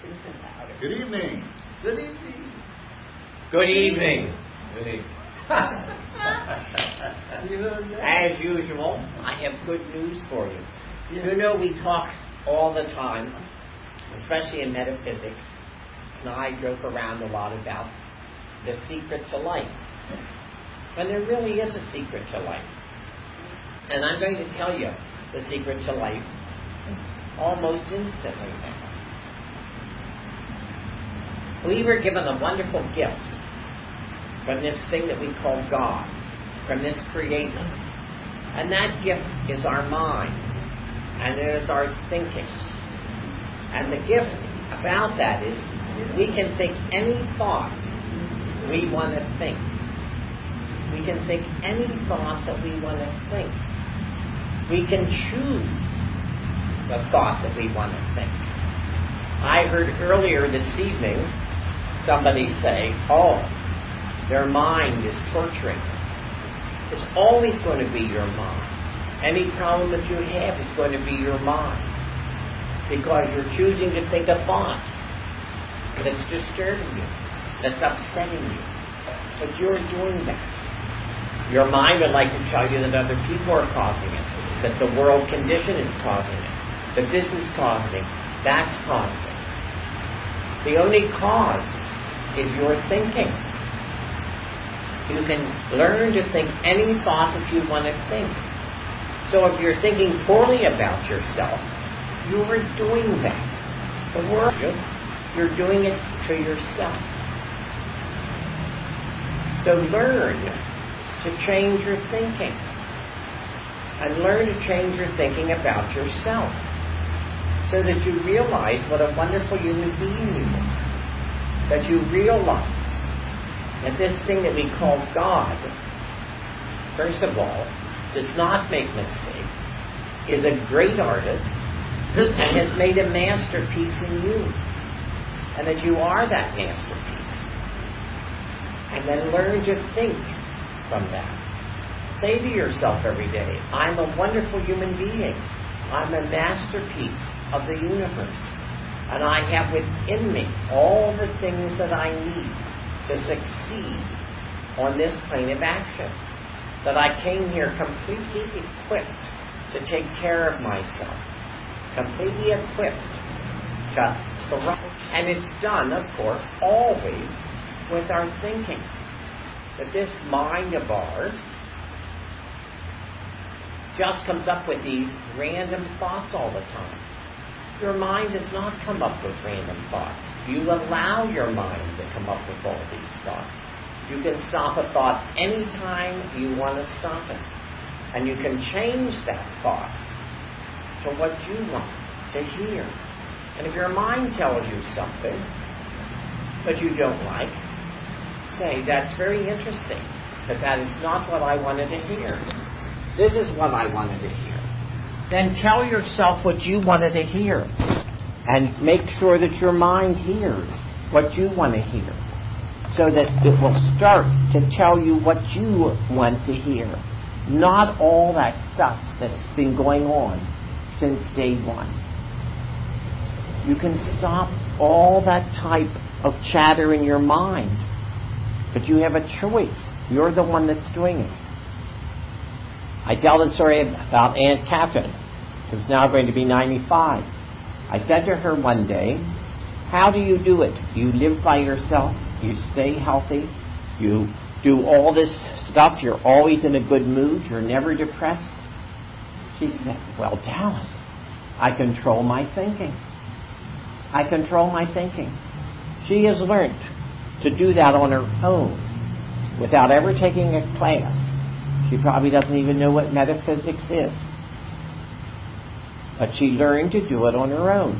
Good evening. Good evening. Good evening. Good evening. As usual, I have good news for you. Yeah. You know, we talk all the time, especially in metaphysics, and I joke around a lot about the secret to life. And there really is a secret to life. And I'm going to tell you the secret to life almost instantly now. We were given a wonderful gift from this thing that we call God, from this Creator. And that gift is our mind, and it is our thinking. And the gift about that is we can think any thought we want to think. We can think any thought that we want to think. We can choose the thought that we want to think. I heard earlier this evening somebody say, their mind is torturing them. It's always going to be your mind. Any problem that you have is going to be your mind. Because you're choosing to think a thought that's disturbing you, that's upsetting you. But you're doing that. Your mind would like to tell you that other people are causing it, that the world condition is causing it, that this is causing it, that's causing it. The only cause is your thinking. You can learn to think any thought that you want to think. So if you're thinking poorly about yourself, you are doing that. The world, you're doing it to yourself. So learn to change your thinking. And learn to change your thinking about yourself. So that you realize what a wonderful human being you are. That you realize that this thing that we call God, first of all, does not make mistakes, is a great artist, and has made a masterpiece in you. And that you are that masterpiece. And then learn to think from that. Say to yourself every day, I'm a wonderful human being. I'm a masterpiece of the universe. And I have within me all the things that I need to succeed on this plane of action. That I came here completely equipped to take care of myself. Completely equipped to thrive. And it's done, of course, always with our thinking. That this mind of ours just comes up with these random thoughts all the time. Your mind does not come up with random thoughts. You allow your mind to come up with all these thoughts. You can stop a thought anytime you want to stop it. And you can change that thought to what you want to hear. And if your mind tells you something that you don't like, say, that's very interesting, but that is not what I wanted to hear. This is what I wanted to hear. Then tell yourself what you wanted to hear. And make sure that your mind hears what you want to hear. So that it will start to tell you what you want to hear. Not all that stuff that's been going on since day one. You can stop all that type of chatter in your mind. But you have a choice. You're the one that's doing it. I tell the story about Aunt Catherine, who's now going to be 95. I said to her one day, how do you do it? You live by yourself, you stay healthy, you do all this stuff, you're always in a good mood, you're never depressed. She said, well, Dallas, I control my thinking. I control my thinking. She has learned to do that on her own without ever taking a class. She probably doesn't even know what metaphysics is. But she learned to do it on her own.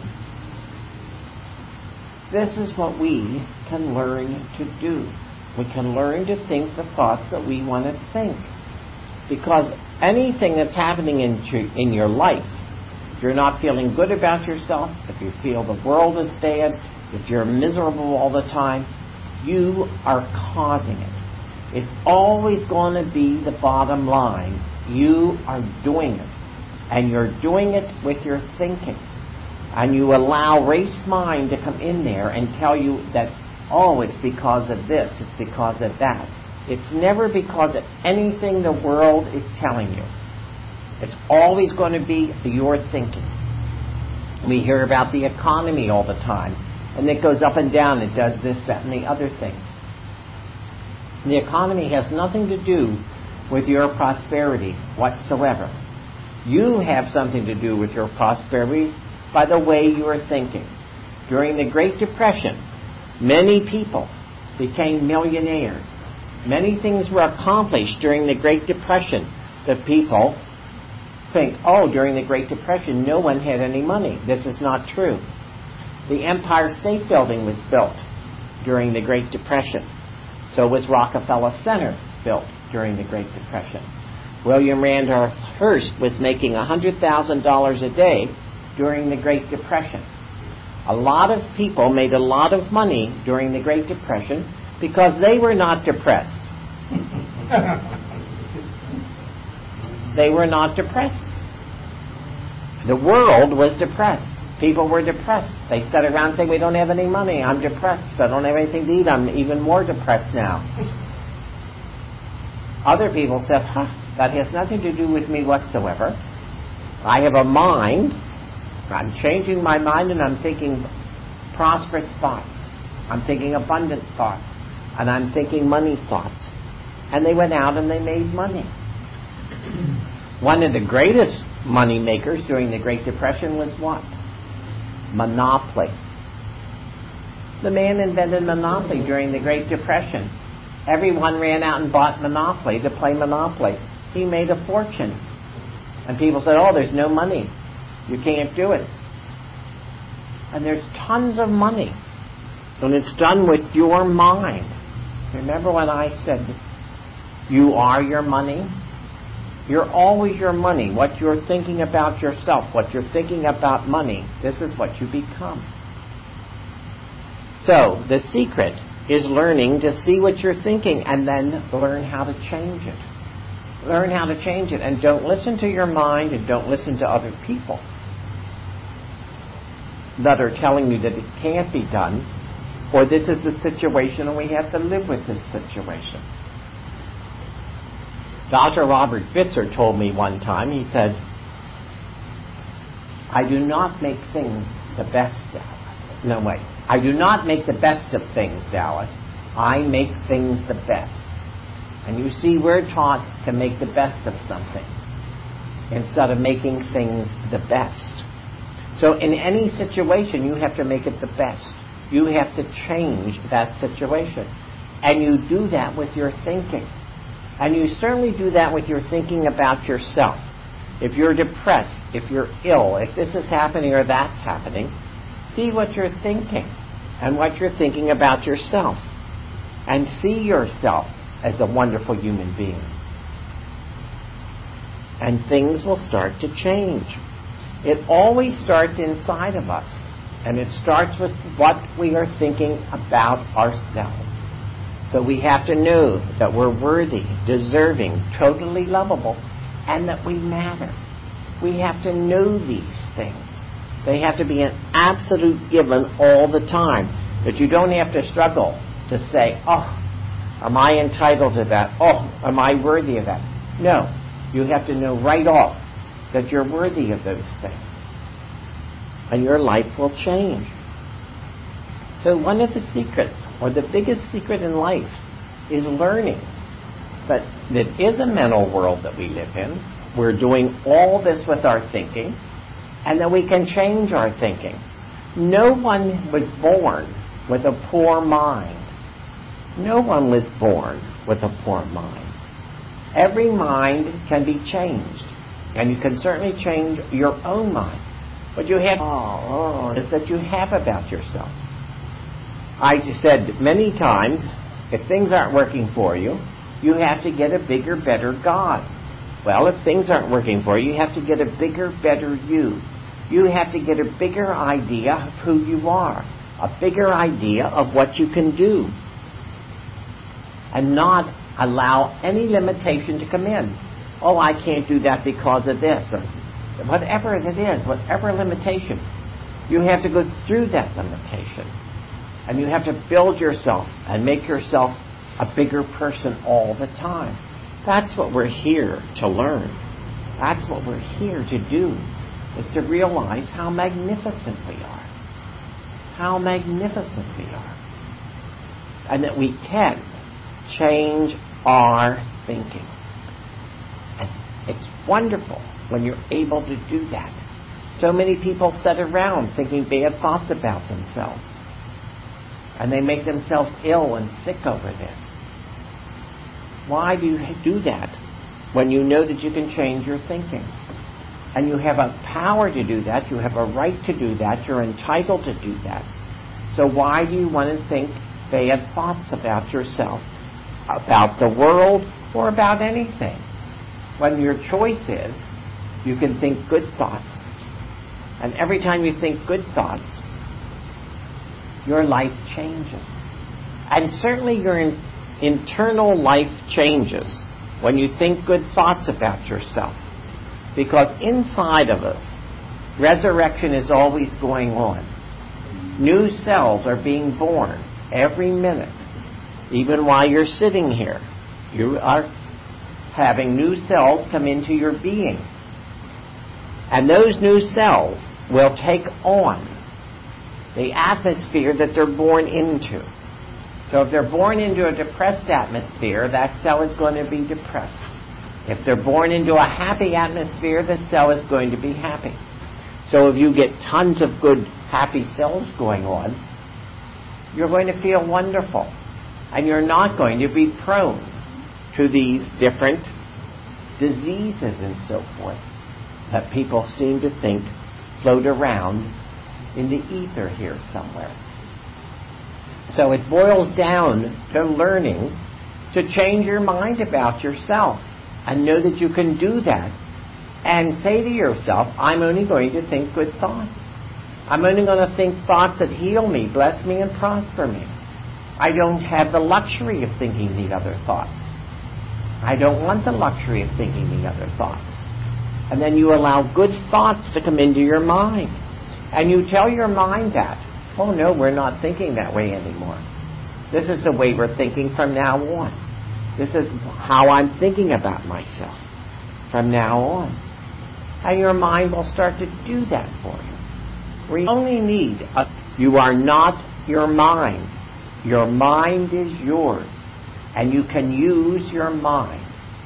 This is what we can learn to do. We can learn to think the thoughts that we want to think. Because anything that's happening in your life, if you're not feeling good about yourself, if you feel the world is bad, if you're miserable all the time, you are causing it. It's always going to be the bottom line. You are doing it. And you're doing it with your thinking. and you allow race mind to come in there and tell you that, oh, it's because of this, it's because of that. It's never because of anything the world is telling you. It's always going to be your thinking. We hear about the economy all the time, and it goes up and down, it does this, that, and the other thing. The economy has nothing to do with your prosperity whatsoever. You have something to do with your prosperity by the way you are thinking. During the Great Depression, many people became millionaires. Many things were accomplished during the Great Depression. The people think, oh, during the Great Depression, no one had any money. This is not true. The Empire State Building was built during the Great Depression. So was Rockefeller Center built during the Great Depression. William Randolph Hearst was making $100,000 a day during the Great Depression. A lot of people made a lot of money during the Great Depression because they were not depressed. They were not depressed. The world was depressed. People were depressed. They sat around saying, we don't have any money. I'm depressed. I don't have anything to eat. I'm even more depressed now. Other people said, that has nothing to do with me whatsoever. I have a mind. I'm changing my mind and I'm thinking prosperous thoughts. I'm thinking abundant thoughts. And I'm thinking money thoughts. And they went out and they made money. One of the greatest money makers during the Great Depression was what? Monopoly. The man invented Monopoly during the Great Depression. Everyone ran out and bought Monopoly to play Monopoly. He made a fortune. And people said, oh, there's no money. You can't do it. And there's tons of money. And it's done with your mind. Remember when I said, you are your money? You're always your money. What you're thinking about yourself, what you're thinking about money, this is what you become. So, the secret is learning to see what you're thinking and then learn how to change it. Learn how to change it. And don't listen to your mind and don't listen to other people that are telling you that it can't be done, or this is the situation and we have to live with this situation. Dr. Robert Bitzer told me one time, he said, I do not make things the best, Dallas. No, wait. I do not make the best of things, Dallas. I make things the best. And you see, we're taught to make the best of something instead of making things the best. So in any situation, you have to make it the best. You have to change that situation. And you do that with your thinking. And you certainly do that with your thinking about yourself. If you're depressed, if you're ill, if this is happening or that's happening, see what you're thinking and what you're thinking about yourself. And see yourself as a wonderful human being. And things will start to change. It always starts inside of us. And it starts with what we are thinking about ourselves. So we have to know that we're worthy, deserving, totally lovable, and that we matter. We have to know these things. They have to be an absolute given all the time. That you don't have to struggle to say, oh, am I entitled to that? Oh, am I worthy of that? No. You have to know right off that you're worthy of those things. And your life will change. So one of the secrets, or the biggest secret in life, is learning that it is a mental world that we live in. We're doing all this with our thinking, and that we can change our thinking. No one was born with a poor mind. No one was born with a poor mind. Every mind can be changed, and you can certainly change your own mind. What you have is that you have about yourself. I just said many times, if things aren't working for you, you have to get a bigger, better God. Well, if things aren't working for you, you have to get a bigger, better you. You have to get a bigger idea of who you are, a bigger idea of what you can do, and not allow any limitation to come in. Oh, I can't do that because of this, or whatever it is, whatever limitation. You have to go through that limitation. And you have to build yourself and make yourself a bigger person all the time. That's what we're here to learn. That's what we're here to do, is to realize how magnificent we are. How magnificent we are. And that we can change our thinking. And it's wonderful when you're able to do that. So many people sit around thinking bad thoughts about themselves. And they make themselves ill and sick over this. Why do you do that when you know that you can change your thinking? And you have a power to do that. You have a right to do that. You're entitled to do that. So why do you want to think bad thoughts about yourself, about the world, or about anything? When your choice is, you can think good thoughts. And every time you think good thoughts, your life changes. And certainly your internal life changes when you think good thoughts about yourself. Because inside of us, resurrection is always going on. New cells are being born every minute. Even while you're sitting here, you are having new cells come into your being. And those new cells will take on the atmosphere that they're born into. So if they're born into a depressed atmosphere, that cell is going to be depressed. If they're born into a happy atmosphere, the cell is going to be happy. So if you get tons of good, happy cells going on, you're going to feel wonderful. And you're not going to be prone to these different diseases and so forth that people seem to think float around in the ether here somewhere. So it boils down to learning to change your mind about yourself and know that you can do that and say to yourself, I'm only going to think good thoughts. I'm only going to think thoughts that heal me, bless me, and prosper me. I don't have the luxury of thinking the other thoughts. I don't want the luxury of thinking the other thoughts. And then you allow good thoughts to come into your mind. And you tell your mind that, oh no, we're not thinking that way anymore. This is the way we're thinking from now on. This is how I'm thinking about myself from now on. And your mind will start to do that for you. We only need you are not your mind. Your mind is yours. And you can use your mind.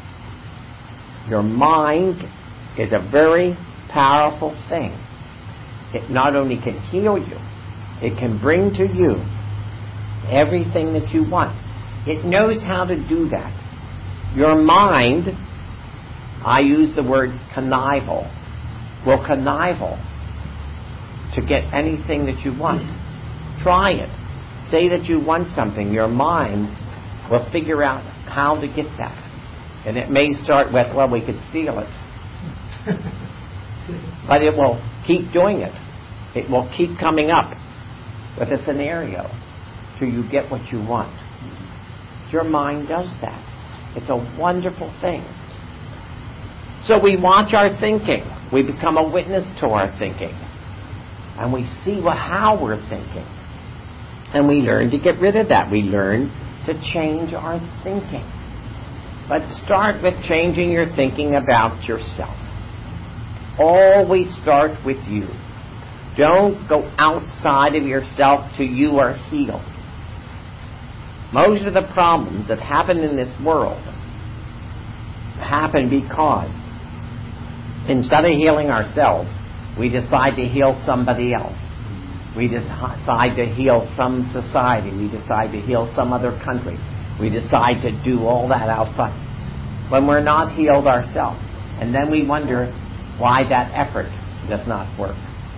Your mind is a very powerful thing. It not only can heal you, it can bring to you everything that you want. It knows how to do that. Your mind, I use the word connival, will connival to get anything that you want. Try it. Say that you want something. Your mind will figure out how to get that. And it may start with, well, we could steal it. But it will keep doing it. It will keep coming up with a scenario till you get what you want. Your mind does that. It's a wonderful thing. So we watch our thinking. We become a witness to our thinking. And we see how we're thinking. And we learn to get rid of that. We learn to change our thinking. But start with changing your thinking about yourself. Always start with you. Don't go outside of yourself till you are healed. Most of the problems that happen in this world happen because instead of healing ourselves, we decide to heal somebody else. We decide to heal some society. We decide to heal some other country. We decide to do all that outside when we're not healed ourselves. And then we wonder why that effort does not work.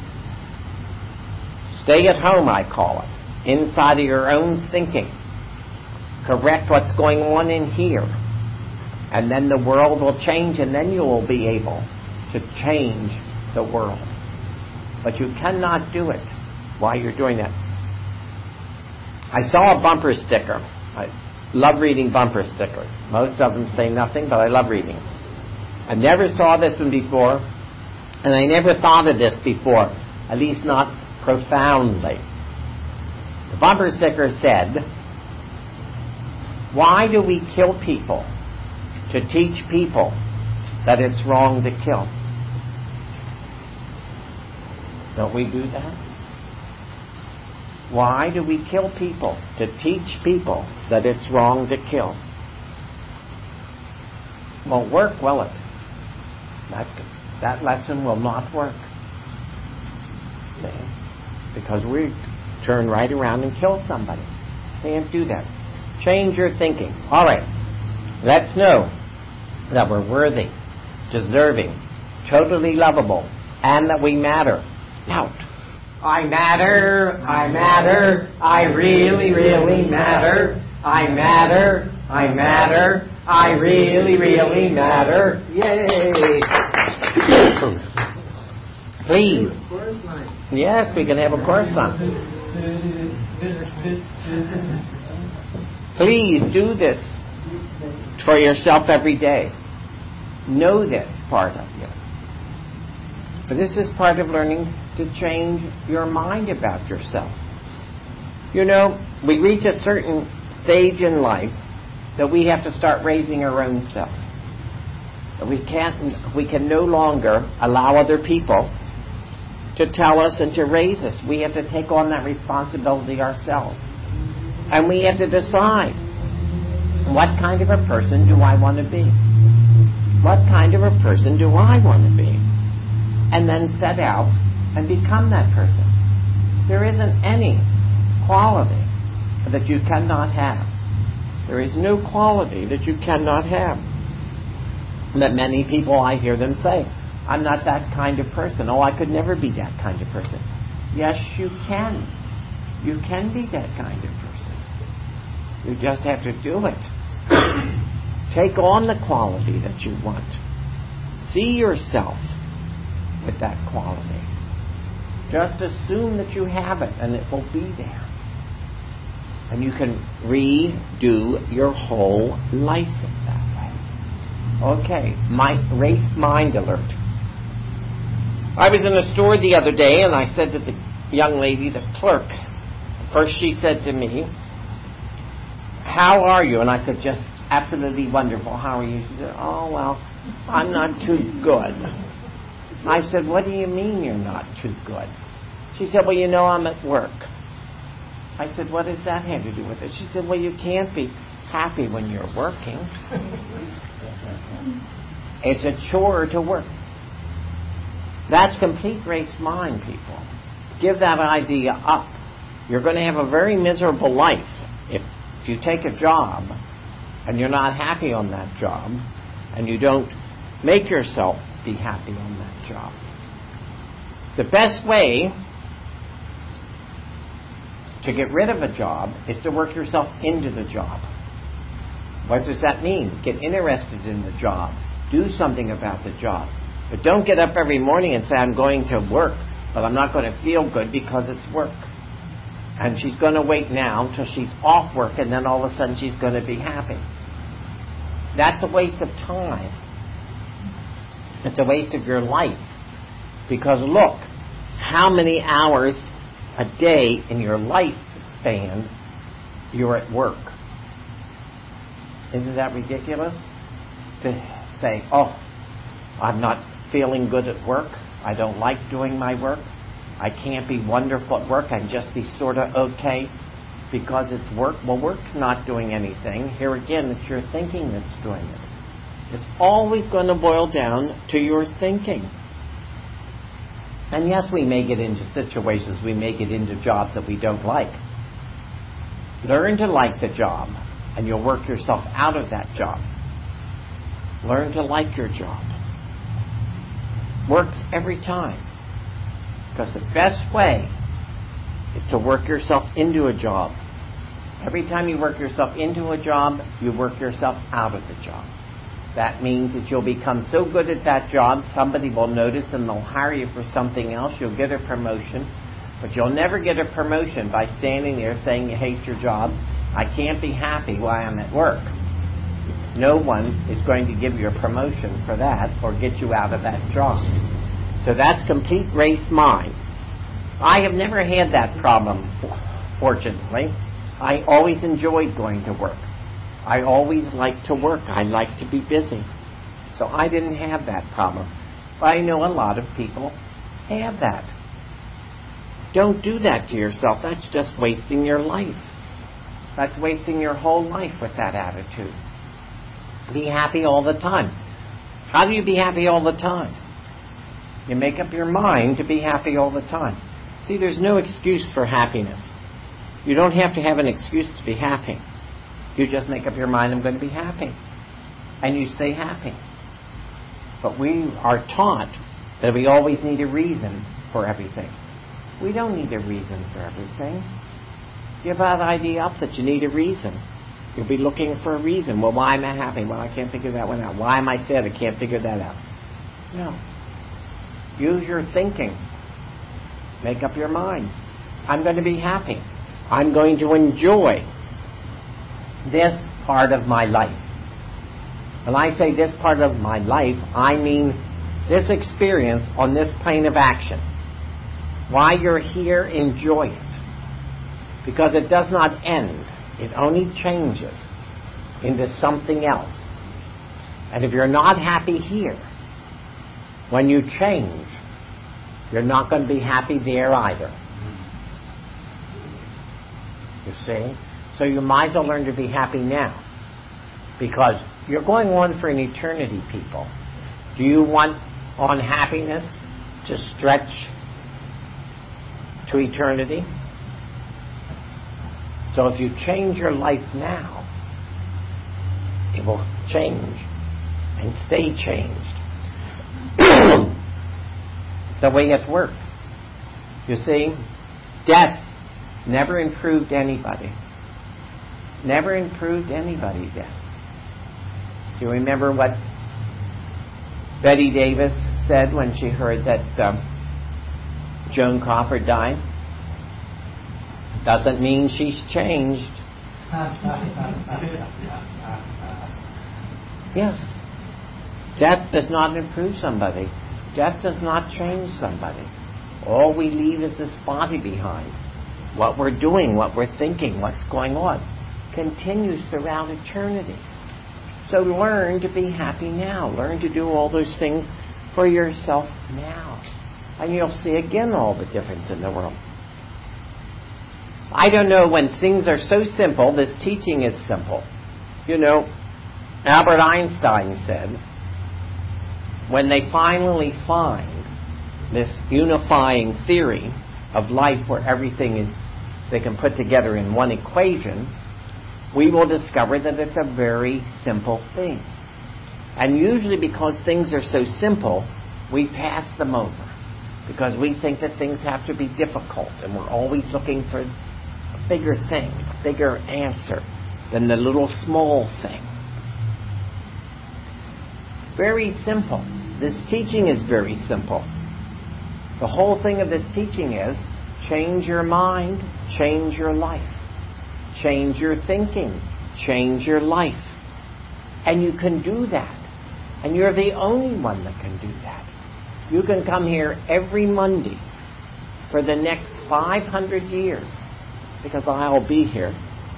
Stay at home, I call it, inside of your own thinking. Correct what's going on in here. And then the world will change, and then you will be able to change the world. But you cannot do it while you're doing that. I saw a bumper sticker. I love reading bumper stickers. Most of them say nothing, but I love reading. I never saw this one before, and I never thought of this before, at least not profoundly. The bumper sticker said, "Why do we kill people? To teach people that it's wrong to kill." Don't we do that? Why do we kill people? To teach people that it's wrong to kill. Won't work, will it? That lesson will not work. Because we turn right around and kill somebody. Can't do that. Change your thinking. All right. Let's know that we're worthy, deserving, totally lovable, and that we matter. Out. I matter, I matter, I really, really matter. I matter, I matter, I really, really matter. Yay! Please. Yes, we can have a chorus song. Please do this for yourself every day. Know this part of you. But this is part of learning to change your mind about yourself. You know, we reach a certain stage in life that we have to start raising our own self. We can no longer allow other people to tell us and to raise us. We have to take on that responsibility ourselves. And we have to decide, what kind of a person do I want to be? What kind of a person do I want to be? And then set out and become that person. There isn't any quality that you cannot have. There is no quality that you cannot have. That many people, I hear them say, I'm not that kind of person. Oh, I could never be that kind of person. Yes, you can. You can be that kind of person. You just have to do it. Take on the quality that you want. See yourself with that quality. Just assume that you have it and it will be there. And you can redo your whole life in that way. Okay, race mind alert. I was in a store the other day and I said to the young lady, the clerk, first she said to me, "How are you?" And I said, "Just absolutely wonderful. How are you?" She said, "Oh, well, I'm not too good." I said, "What do you mean you're not too good?" She said, "Well, you know, I'm at work." I said, "What does that have to do with it?" She said, "Well, you can't be happy when you're working. It's a chore to work." That's complete race mind, people. Give that idea up. You're going to have a very miserable life if you take a job and you're not happy on that job and you don't make yourself be happy on that job. The best way to get rid of a job is to work yourself into the job. What does that mean? Get interested in the job. Do something about the job. But don't get up every morning and say, I'm going to work, but I'm not going to feel good because it's work. And she's going to wait now until she's off work, and then all of a sudden she's going to be happy. That's a waste of time. It's a waste of your life. Because look, how many hours a day in your lifespan you're at work. Isn't that ridiculous? To say, oh, I'm not feeling good at work. I don't like doing my work. I can't be wonderful at work. I can just be sort of okay because it's work. Well, work's not doing anything. Here again, it's your thinking that's doing it. It's always going to boil down to your thinking. And yes, we may get into situations, we may get into jobs that we don't like. Learn to like the job, and you'll work yourself out of that job. Learn to like your job. Works every time. Because the best way is to work yourself into a job. Every time you work yourself into a job, you work yourself out of the job. That means that you'll become so good at that job, somebody will notice and they'll hire you for something else. You'll get a promotion. But you'll never get a promotion by standing there saying you hate your job. I can't be happy while I'm at work. No one is going to give you a promotion for that or get you out of that job. So that's complete race mind. I have never had that problem, fortunately. I always enjoyed going to work. I always liked to work. I liked to be busy. So I didn't have that problem. But I know a lot of people have that. Don't do that to yourself. That's just wasting your life. That's wasting your whole life with that attitude. Be happy all the time. How do you be happy all the time? You make up your mind to be happy all the time. See, there's no excuse for happiness. You don't have to have an excuse to be happy. You just make up your mind, I'm going to be happy. And you stay happy. But we are taught that we always need a reason for everything. We don't need a reason for everything. Give that idea up that you need a reason. You'll be looking for a reason. Well, why am I happy? Well, I can't figure that one out. Why am I sad? I can't figure that out. No. Use your thinking. Make up your mind. I'm going to be happy. I'm going to enjoy this part of my life. When I say this part of my life, I mean this experience on this plane of action. While you're here, enjoy it. Because it does not end. It only changes into something else. And if you're not happy here, when you change, you're not going to be happy there either. You see? So you might as well learn to be happy now. Because you're going on for an eternity, people. Do you want unhappiness to stretch to eternity? So if you change your life now, it will change and stay changed. It's the way it works. You see, death never improved anybody. Never improved anybody, death. Do you remember what Betty Davis said when she heard that Joan Crawford died? Doesn't mean she's changed. Yes. Death does not improve somebody. Death does not change somebody. All we leave is this body behind. What we're doing, what we're thinking, what's going on continues throughout eternity. So learn to be happy now. Learn to do all those things for yourself now. And you'll see again all the difference in the world. I don't know, when things are so simple, this teaching is simple. You know, Albert Einstein said, when they finally find this unifying theory of life where everything is, they can put together in one equation, we will discover that it's a very simple thing. And usually because things are so simple, we pass them over. Because we think that things have to be difficult, and we're always looking for a bigger thing, a bigger answer than the little small thing. Very simple. This teaching is very simple. The whole thing of this teaching is change your mind, change your life. Change your thinking, change your life. And you can do that. And you're the only one that can do that. You can come here every Monday for the next 500 years, because I'll be here,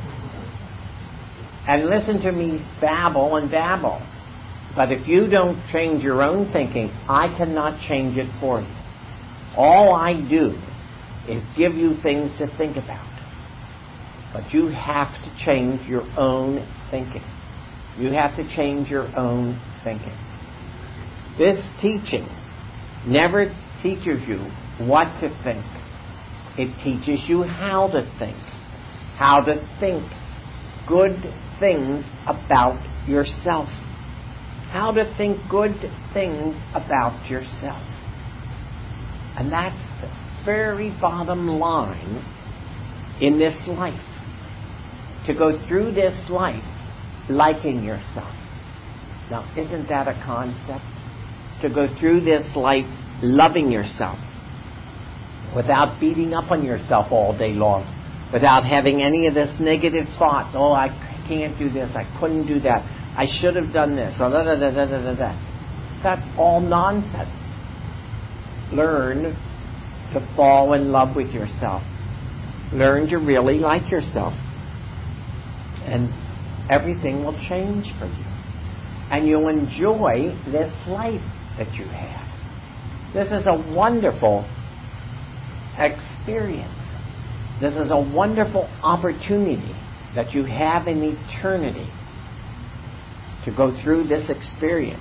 and listen to me babble and babble. But if you don't change your own thinking, I cannot change it for you. All I do is give you things to think about. But you have to change your own thinking. You have to change your own thinking. This teaching never teaches you what to think. It teaches you how to think. How to think good things about yourself. How to think good things about yourself. And that's the very bottom line in this life. To go through this life liking yourself. Now, isn't that a concept? To go through this life loving yourself without beating up on yourself all day long, without having any of this negative thoughts. Oh, I can't do this. I couldn't do that. I should have done this. That's all nonsense. Learn to fall in love with yourself. Learn to really like yourself. And everything will change for you. And you'll enjoy this life that you have. This is a wonderful experience. This is a wonderful opportunity that you have in eternity to go through this experience.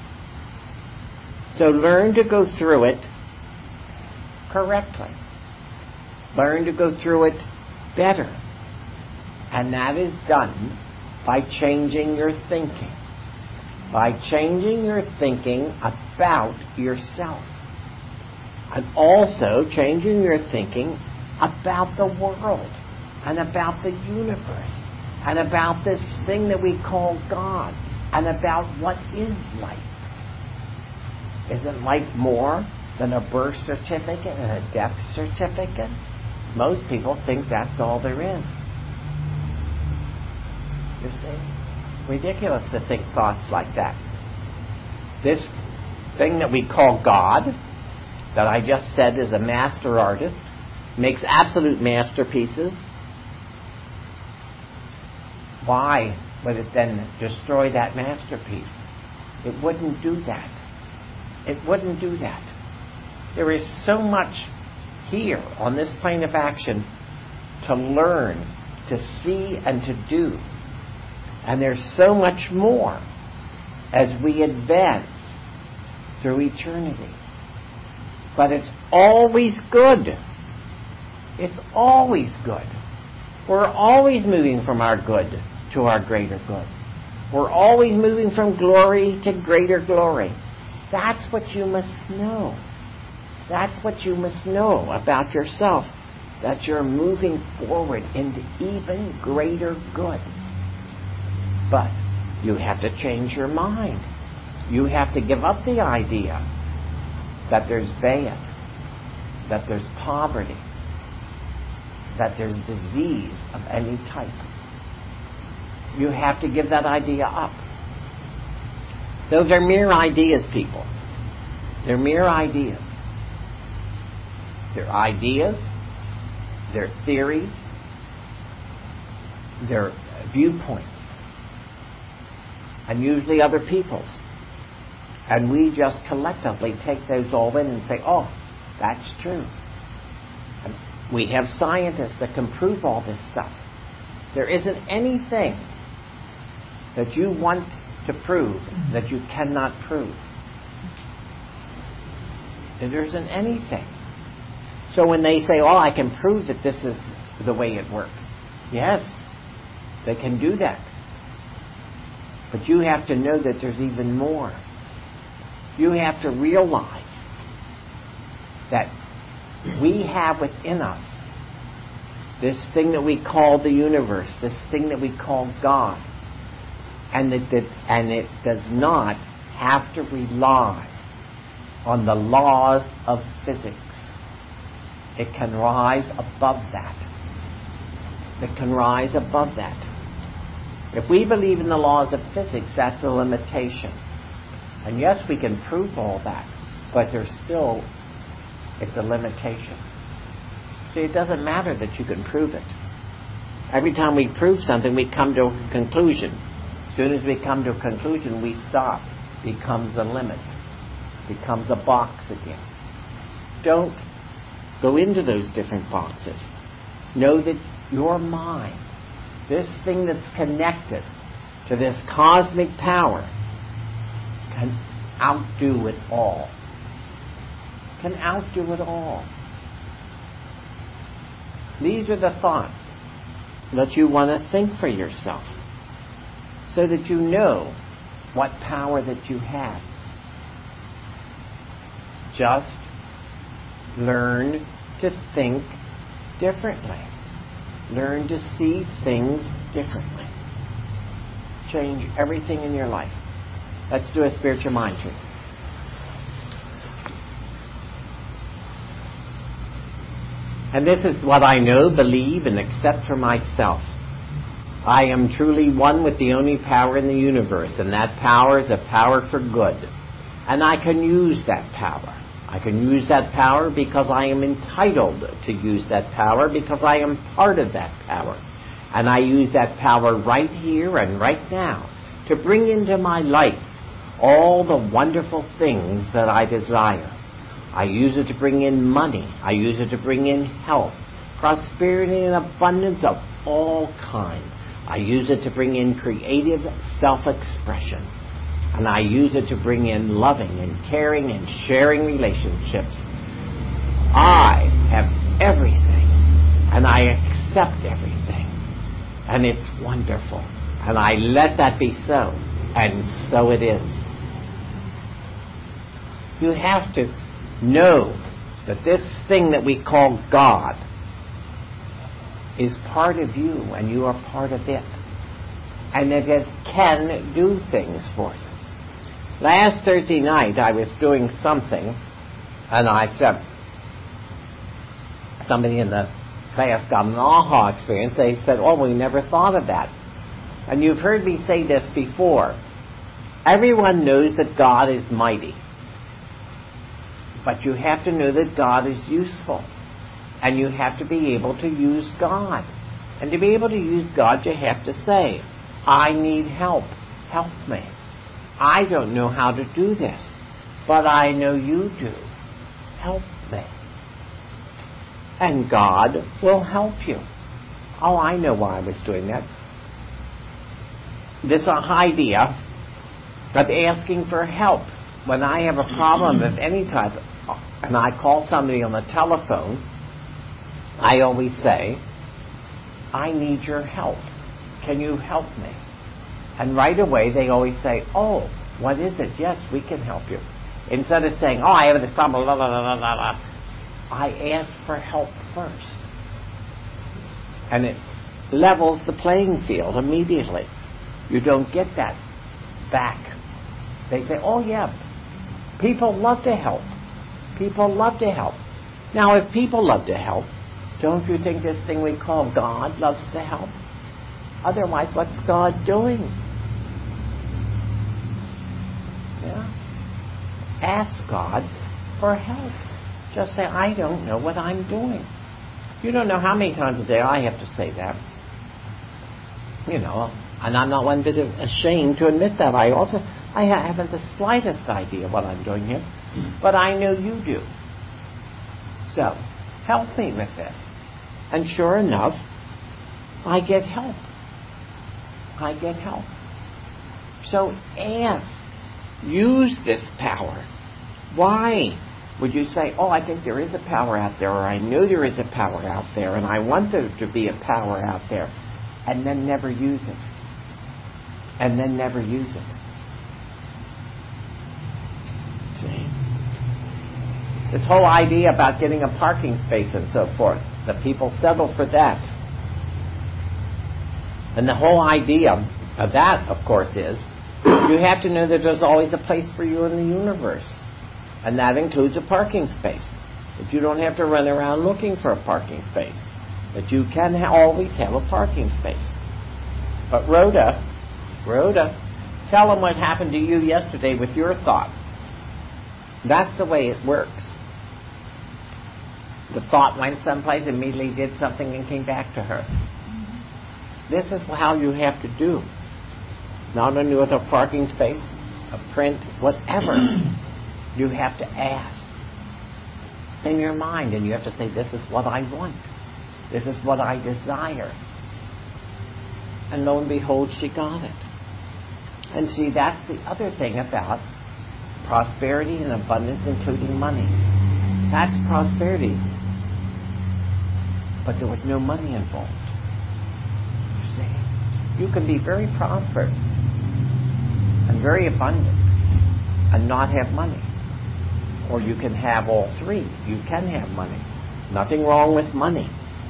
So learn to go through it correctly. Learn to go through it better. And that is done by changing your thinking. By changing your thinking about yourself. And also changing your thinking about the world. And about the universe. And about this thing that we call God. And about what is life. Isn't life more than a birth certificate and a death certificate? Most people think that's all there is. You see? Ridiculous to think thoughts like that. This thing that we call God, that I just said is a master artist, makes absolute masterpieces. Why would it then destroy that masterpiece? It wouldn't do that. It wouldn't do that. There is so much here on this plane of action to learn, to see, and to do. And there's so much more as we advance through eternity. But it's always good. It's always good. We're always moving from our good to our greater good. We're always moving from glory to greater glory. That's what you must know. That's what you must know about yourself. That you're moving forward into even greater good. But you have to change your mind. You have to give up the idea that there's bad, that there's poverty, that there's disease of any type. You have to give that idea up. Those are mere ideas, people. They're mere ideas. They're ideas, they're theories, they're viewpoints, and usually other people's. And we just collectively take those all in and say, oh, that's true. And we have scientists that can prove all this stuff. There isn't anything that you want to prove that you cannot prove. There isn't anything. So when they say, oh, I can prove that this is the way it works. Yes, they can do that. But you have to know that there's even more. You have to realize that we have within us this thing that we call the universe, this thing that we call God. And it does not have to rely on the laws of physics. It can rise above that. It can rise above that. If we believe in the laws of physics, that's a limitation. And yes, we can prove all that, but there's still, it's a limitation. See, it doesn't matter that you can prove it. Every time we prove something, we come to a conclusion. As soon as we come to a conclusion, we stop. Becomes a limit. Becomes a box again. Don't go into those different boxes. Know that your mind, this thing that's connected to this cosmic power, can outdo it all. Can outdo it all. These are the thoughts that you want to think for yourself, so that you know what power that you have. Just learn to think differently. Learn to see things differently. Change everything in your life. Let's do a spiritual mind tree. And this is what I know, believe, and accept for myself. I am truly one with the only power in the universe, and that power is a power for good. And I can use that power. I can use that power because I am entitled to use that power, because I am part of that power. And I use that power right here and right now to bring into my life all the wonderful things that I desire. I use it to bring in money. I use it to bring in health, prosperity, and abundance of all kinds. I use it to bring in creative self-expression. And I use it to bring in loving and caring and sharing relationships. I have everything, and I accept everything. And it's wonderful. And I let that be so. And so it is. You have to know that this thing that we call God is part of you, and you are part of it. And that it can do things for you. Last Thursday night, I was doing something, and I said, somebody in the class got an aha experience. They said, oh, we never thought of that. And you've heard me say this before. Everyone knows that God is mighty. But you have to know that God is useful. And you have to be able to use God. And to be able to use God, you have to say, I need help. Help me. I don't know how to do this, but I know you do. Help me. And God will help you. Oh, I know why I was doing that. This idea of asking for help. When I have a problem of any type, and I call somebody on the telephone, I always say, I need your help. Can you help me? And right away they always say, oh, what is it? Yes, we can help you. Instead of saying, oh, I have this problem, blah, blah, blah, blah, blah, I ask for help first. And it levels the playing field immediately. You don't get that back. They say, oh, yeah, people love to help. People love to help. Now, if people love to help, don't you think this thing we call God loves to help? Otherwise, what's God doing? Yeah. Ask God for help. Just say, I don't know what I'm doing. You don't know how many times a day I have to say that. You know, and I'm not one bit ashamed to admit that. I haven't the slightest idea what I'm doing here, but I know you do. So, help me with this. And sure enough, I get help. I get help. So ask. Use this power. Why would you say, oh, I think there is a power out there, or I know there is a power out there, and I want there to be a power out there, and then never use it? And then never use it. See? This whole idea about getting a parking space and so forth, the people settle for that. And the whole idea of that, of course, is you have to know that there's always a place for you in the universe. And that includes a parking space. That you don't have to run around looking for a parking space. That you can always have a parking space. But Rhoda, tell them what happened to you yesterday with your thought. That's the way it works. The thought went someplace, immediately did something, and came back to her. This is how you have to do. Not only with a parking space, a print, whatever. You have to ask in your mind, and you have to say, this is what I want. This is what I desire. And lo and behold, she got it. And see, that's the other thing about prosperity and abundance, including money. That's prosperity. But there was no money involved. You see, you can be very prosperous and very abundant and not have money. Or you can have all three. You can have money. Nothing wrong with money.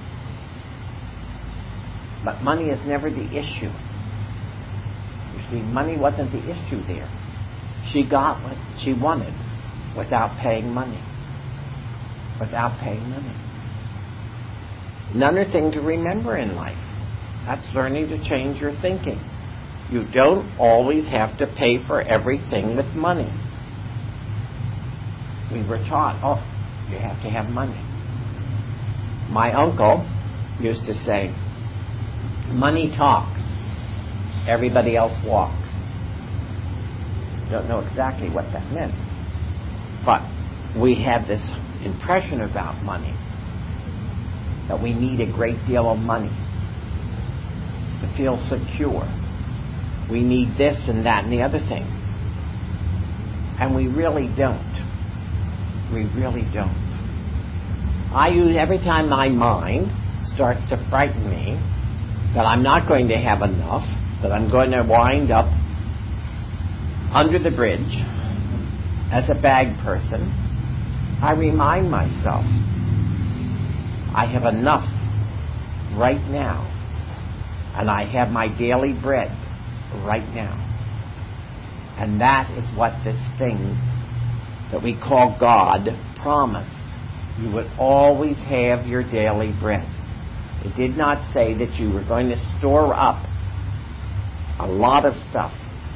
But money is never the issue. You see, money wasn't the issue there. She got what she wanted without paying money. Without paying money. Another thing to remember in life, that's learning to change your thinking. You don't always have to pay for everything with money. We were taught, you have to have money. My uncle used to say, money talks, everybody else walks. Don't know exactly what that meant. But we have this impression about money, that we need a great deal of money to feel secure. We need this and that and the other thing. And we really don't. We really don't. I use, every time my mind starts to frighten me that I'm not going to have enough, that I'm going to wind up under the bridge as a bag person, I remind myself I have enough right now, and I have my daily bread right now. And that is what this thing that we call God promised. You would always have your daily bread. It did not say that you were going to store up a lot of stuff.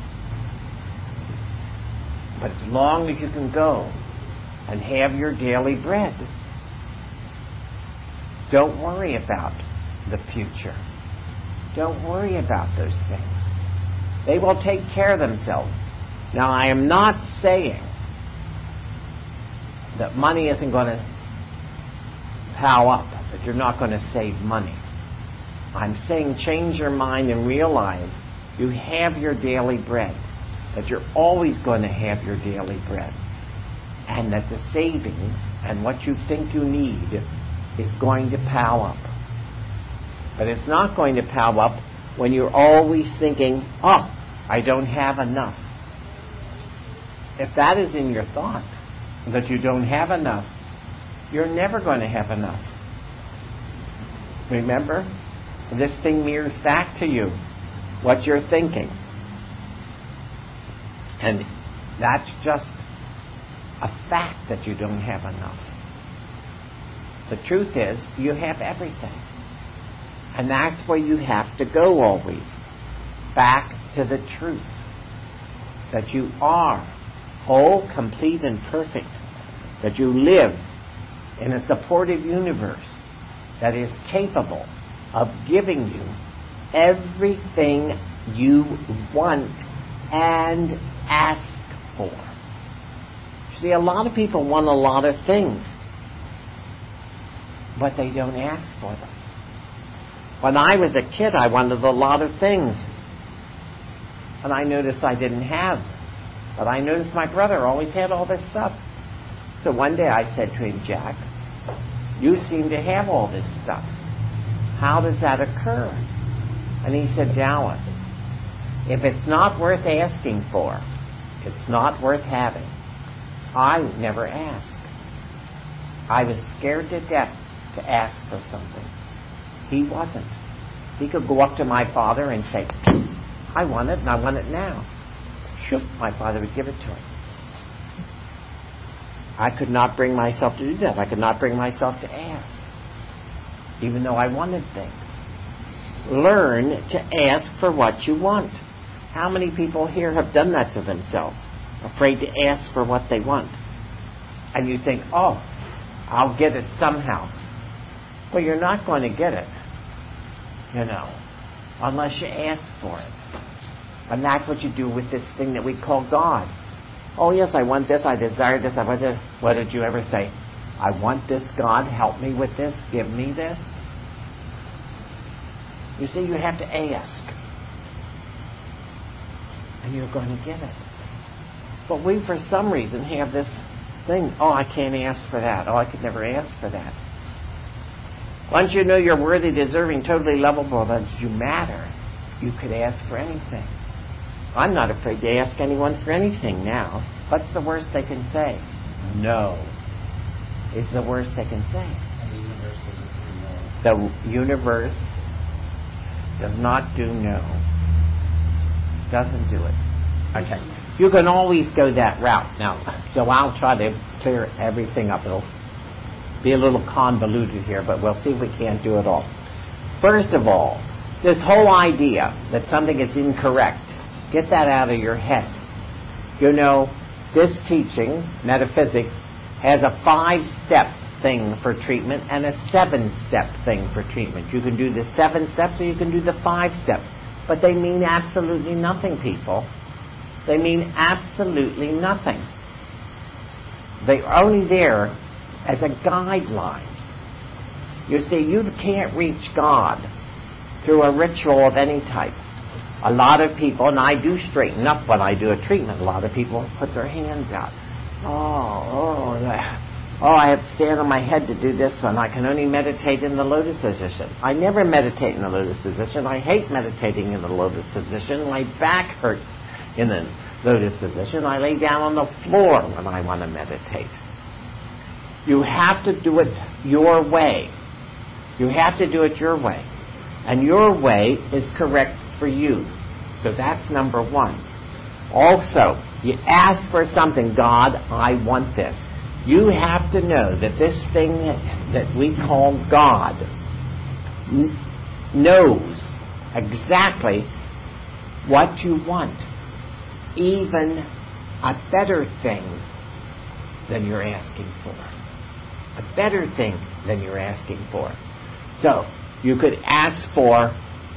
But as long as you can go and have your daily bread, don't worry about the future. Don't worry about those things. They will take care of themselves. Now, I am not saying that money isn't going to pile up, that you're not going to save money. I'm saying change your mind and realize you have your daily bread, that you're always going to have your daily bread, and that the savings and what you think you need is going to pile up. But it's not going to pile up when you're always thinking, I don't have enough. If that is in your thought, that you don't have enough, you're never going to have enough. Remember, this thing mirrors back to you what you're thinking. And that's just a fact that you don't have enough. The truth is, you have everything. And that's where you have to go always. Back to the truth. That you are whole, complete, and perfect. That you live in a supportive universe that is capable of giving you everything you want and ask for. See, a lot of people want a lot of things, but they don't ask for them. When I was a kid, I wanted a lot of things, and I noticed I didn't have. But I noticed my brother always had all this stuff. So one day I said to him, Jack, you seem to have all this stuff. How does that occur? And he said, Dallas, if it's not worth asking for, it's not worth having. I never asked. I was scared to death to ask for something. He wasn't. He could go up to my father and say, I want it, and I want it now. Shoot, my father would give it to him. I could not bring myself to do that. I could not bring myself to ask, even though I wanted things. Learn to ask for what you want. How many people here have done that to themselves? Afraid to ask for what they want. And you think, I'll get it somehow. Well, you're not going to get it, unless you ask for it. And that's what you do with this thing that we call God. Oh, yes, I want this, I desire this, I want this. What did you ever say? I want this, God, help me with this, give me this. You see, you have to ask. And you're going to get it. But we, for some reason, have this thing, I can't ask for that. I could never ask for that. Once you know you're worthy, deserving, totally lovable, that you matter, you could ask for anything. I'm not afraid to ask anyone for anything now. What's the worst they can say? No. Is the worst they can say. The universe does not do no. Doesn't do it. Okay. You can always go that route. Now, so I'll try to clear everything up. It'll be a little convoluted here, but we'll see if we can't do it all. First of all, this whole idea that something is incorrect, get that out of your head. This teaching, metaphysics, has a 5-step thing for treatment and a 7-step thing for treatment. You can do the 7 steps or you can do the 5 steps. But they mean absolutely nothing, people. They mean absolutely nothing. They're only there as a guideline. You see, you can't reach God through a ritual of any type. A lot of people, and I do straighten up when I do a treatment, a lot of people put their hands out. I have to stand on my head to do this one. I can only meditate in the lotus position. I never meditate in the lotus position. I hate meditating in the lotus position. My back hurts in the lotus position. I lay down on the floor when I want to meditate. You have to do it your way. You have to do it your way. And your way is correct for you. So that's number 1. Also, you ask for something. God, I want this. You have to know that this thing that we call God knows exactly what you want. Even a better thing than you're asking for. A better thing than you're asking for. So, you could ask for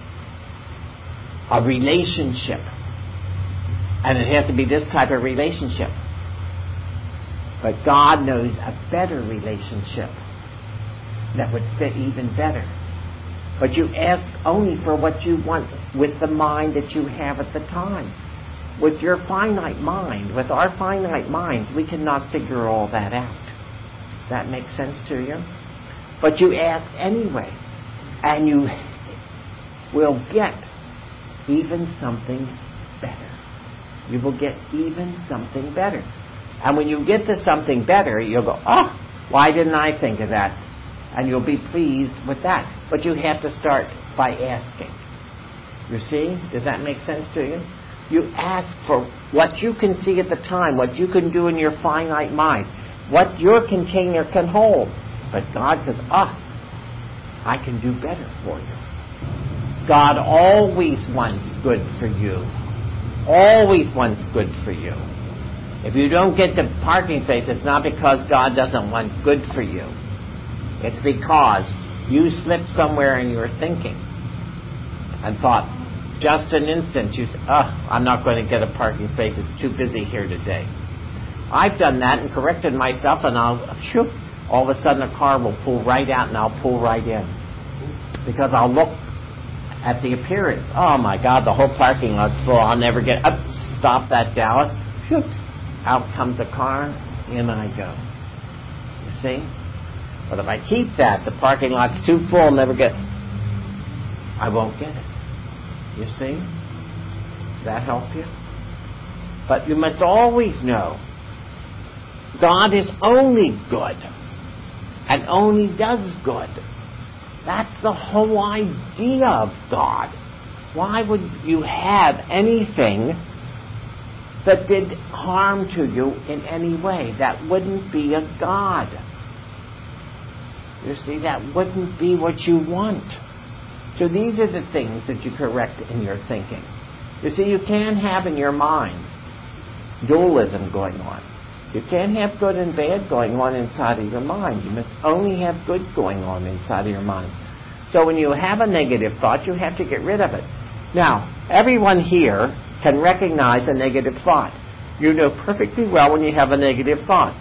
a relationship. And it has to be this type of relationship. But God knows a better relationship that would fit even better. But you ask only for what you want with the mind that you have at the time. With your finite mind, with our finite minds, we cannot figure all that out. Does that make sense to you? But you ask anyway, and you will get even something better. You will get even something better. And when you get to something better, you'll go, why didn't I think of that? And you'll be pleased with that. But you have to start by asking. You see? Does that make sense to you? You ask for what you can see at the time, what you can do in your finite mind, what your container can hold. But God says, I can do better for you. God always wants good for you. Always wants good for you. If you don't get the parking space, it's not because God doesn't want good for you. It's because you slipped somewhere in your thinking and thought, just an instant, you said, I'm not going to get a parking space. It's too busy here today. I've done that and corrected myself, and all of a sudden a car will pull right out and I'll pull right in. Because I'll look at the appearance. Oh my God, the whole parking lot's full. I'll never get up. Stop that, Dallas. Out comes a car, in I go. You see? But if I keep that, the parking lot's too full, I won't get it. You see? Does that help you? But you must always know, God is only good, and only does good. That's the whole idea of God. Why would you have anything that did harm to you in any way? That wouldn't be a God. You see, that wouldn't be what you want. So these are the things that you correct in your thinking. You see, you can't have in your mind dualism going on. You can't have good and bad going on inside of your mind. You must only have good going on inside of your mind. So when you have a negative thought, you have to get rid of it. Now, everyone here can recognize a negative thought. You know perfectly well when you have a negative thought.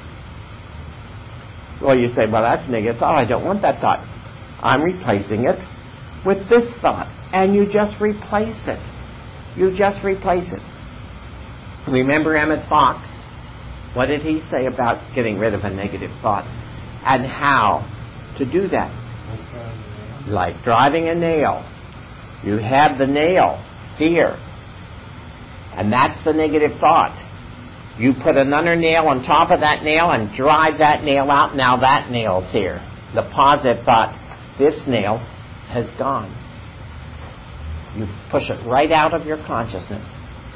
Well, you say, well, that's negative thought. I don't want that thought. I'm replacing it with this thought. And you just replace it. You just replace it. Remember Emmett Fox? What did he say about getting rid of a negative thought? And how to do that? Like driving a nail. You have the nail here. And that's the negative thought. You put another nail on top of that nail and drive that nail out. Now that nail's here. The positive thought, this nail has gone. You push it right out of your consciousness.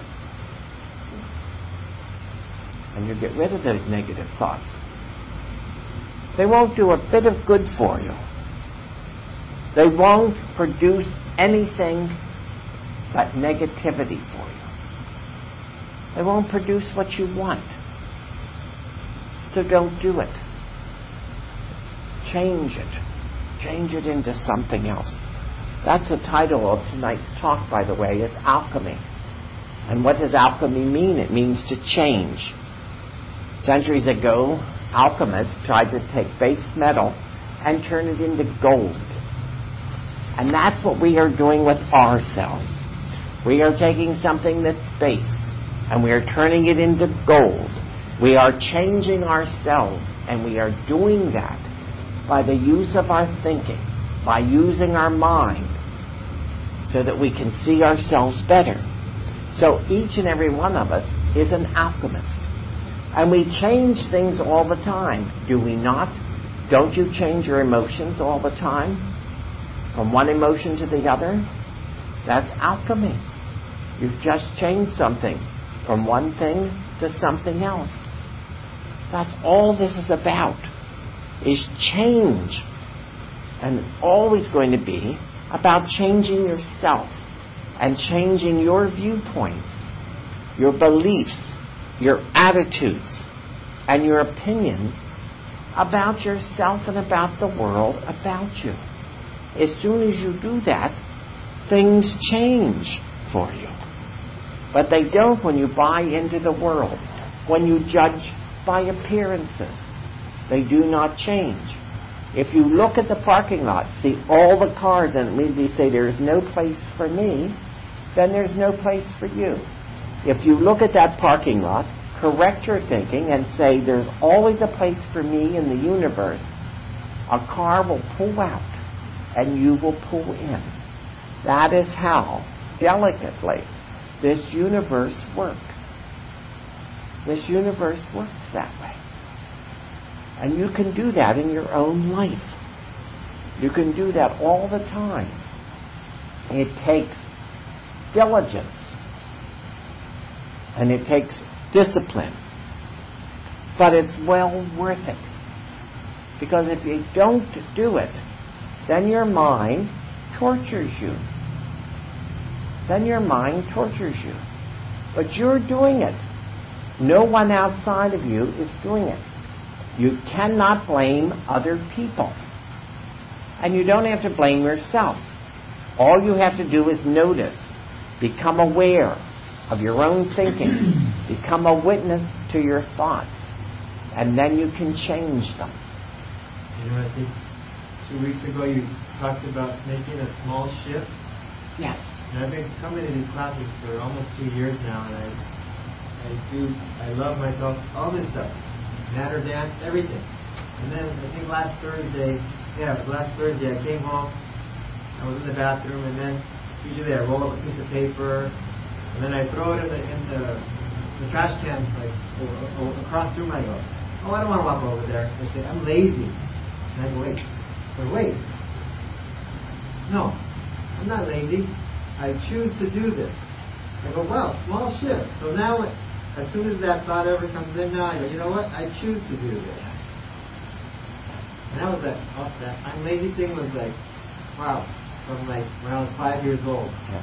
And you get rid of those negative thoughts. They won't do a bit of good for you. They won't produce anything but negativity for you. They won't produce what you want. So don't do it. Change it. Change it into something else. That's the title of tonight's talk, by the way, is alchemy. And what does alchemy mean? It means to change. Centuries ago, alchemists tried to take base metal and turn it into gold. And that's what we are doing with ourselves. We are taking something that's base and we are turning it into gold. We are changing ourselves, and we are doing that by the use of our thinking, by using our mind, so that we can see ourselves better. So each and every one of us is an alchemist. And we change things all the time, do we not? Don't you change your emotions all the time? From one emotion to the other? That's alchemy. You've just changed something from one thing to something else. That's all this is about, is change. And it's always going to be about changing yourself and changing your viewpoints, your beliefs, your attitudes, and your opinion about yourself and about the world about you. As soon as you do that, things change for you. But they don't when you buy into the world, when you judge by appearances. They do not change. If you look at the parking lot, see all the cars, and immediately say there's no place for me, then there's no place for you. If you look at that parking lot, correct your thinking and say there's always a place for me in the universe, a car will pull out and you will pull in. That is how, delicately, this universe works. This universe works that way. And you can do that in your own life. You can do that all the time. It takes diligence. And it takes discipline. But it's well worth it. Because if you don't do it, then your mind tortures you. Then your mind tortures you. But you're doing it. No one outside of you is doing it. You cannot blame other people. And you don't have to blame yourself. All you have to do is notice, become aware of your own thinking, become a witness to your thoughts, and then you can change them. You know, I think 2 weeks ago you talked about making a small shift. Yes. And I've been coming to these classes for almost 2 years now, and I love myself, all this stuff. Matter, dance, everything. And then I think last Thursday I came home, I was in the bathroom, and then usually I roll up a piece of paper, and then I throw it in the trash can, like across the room. I go, oh, I don't want to walk over there. I say, I'm lazy. And I go, wait. No, I'm not lazy. I choose to do this. I go, well, small shift. So now, as soon as that thought ever comes in now, I go, you know what? I choose to do this. And that was that I'm lazy thing was like, wow, from like when I was 5 years old. Yes.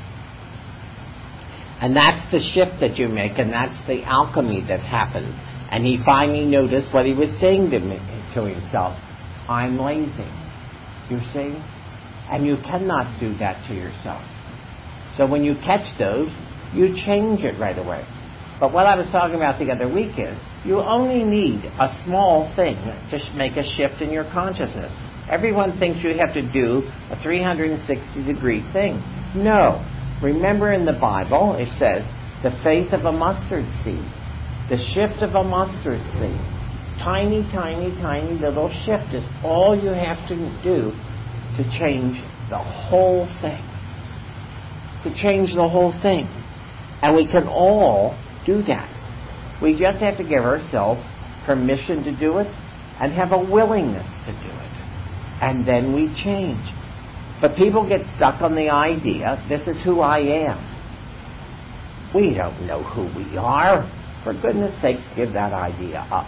And that's the shift that you make, and that's the alchemy that happens. And he finally noticed what he was saying to himself. I'm lazy. You see? And you cannot do that to yourself. So when you catch those, you change it right away. But what I was talking about the other week is, you only need a small thing to make a shift in your consciousness. Everyone thinks you have to do a 360-degree thing. No. Remember in the Bible, it says, the faith of a mustard seed. The shift of a mustard seed. Tiny, tiny, tiny little shift is all you have to do to change the whole thing. To change the whole thing. And we can all do that. We just have to give ourselves permission to do it and have a willingness to do it. And then we change. But people get stuck on the idea, this is who I am. We don't know who we are. For goodness sakes, give that idea up.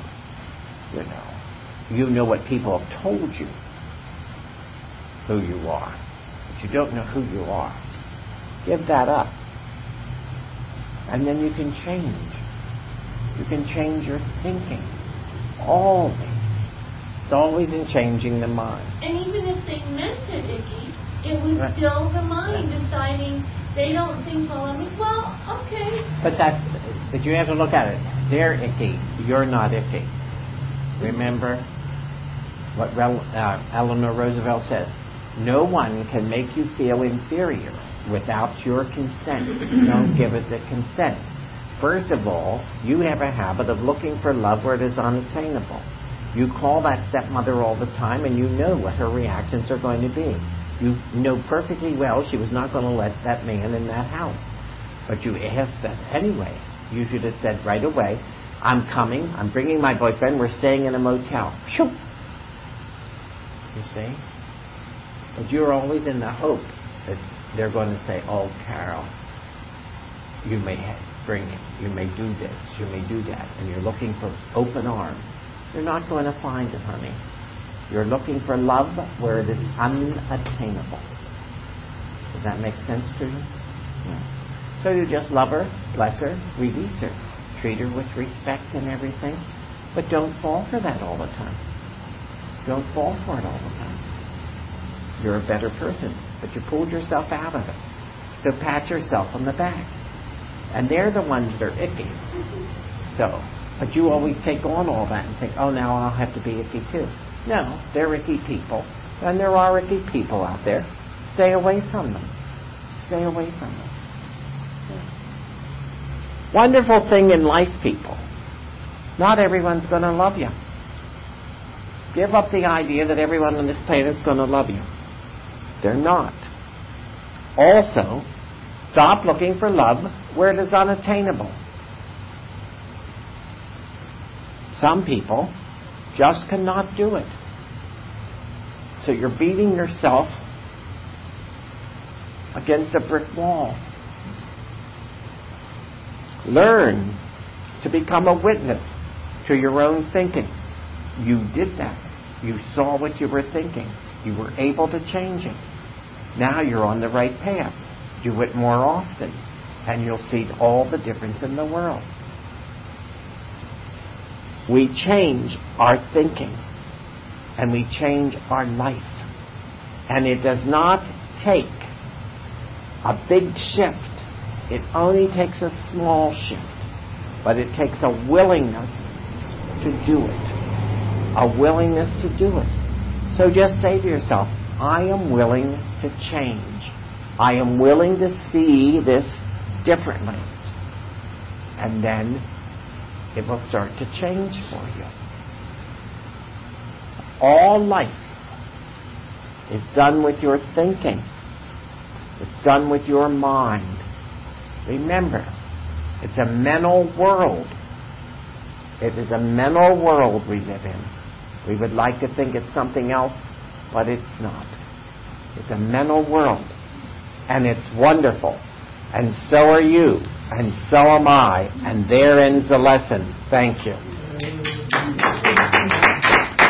You know what people have told you who you are. But you don't know who you are. Give that up. And then you can change. You can change your thinking. Always. It's always in changing the mind. And even if they meant it icky, it was Right. still the mind deciding they don't think well of me. Well, okay. But you have to look at it. They're icky. You're not icky. Remember what Eleanor Roosevelt said. No one can make you feel inferior without your consent. Don't give it the consent. First of all, you have a habit of looking for love where it is unattainable. You call that stepmother all the time and you know what her reactions are going to be. You know perfectly well she was not going to let that man in that house. But you asked that anyway. You should have said right away, I'm coming, I'm bringing my boyfriend, we're staying in a motel. Shoo! You see? But you're always in the hope that they're going to say, oh, Carol, you may bring him, you may do this, you may do that, and you're looking for open arms. You're not going to find it, honey. You're looking for love where it is unattainable. Does that make sense to you? Yeah. So you just love her, bless her, release her, treat her with respect and everything, but don't fall for that all the time. Don't fall for it all the time. You're a better person, but you pulled yourself out of it. So pat yourself on the back. And they're the ones that are icky. But you always take on all that and think, oh, now I'll have to be icky too. No, they're icky people. And there are icky people out there. Stay away from them. Stay away from them. Yeah. Wonderful thing in life, people. Not everyone's going to love you. Give up the idea that everyone on this planet is going to love you. They're not. Also, stop looking for love where it is unattainable. Some people just cannot do it. So you're beating yourself against a brick wall. Learn to become a witness to your own thinking. You did that. You saw what you were thinking. You were able to change it. Now you're on the right path. Do it more often, and you'll see all the difference in the world. We change our thinking, and we change our life. And it does not take a big shift. It only takes a small shift. But it takes a willingness to do it. A willingness to do it. So just say to yourself, I am willing to change. I am willing to see this differently. And then it will start to change for you. All life is done with your thinking. It's done with your mind. Remember, it's a mental world. It is a mental world we live in. We would like to think it's something else, but it's not. It's a mental world. And it's wonderful. And so are you. And so am I. And there ends the lesson. Thank you.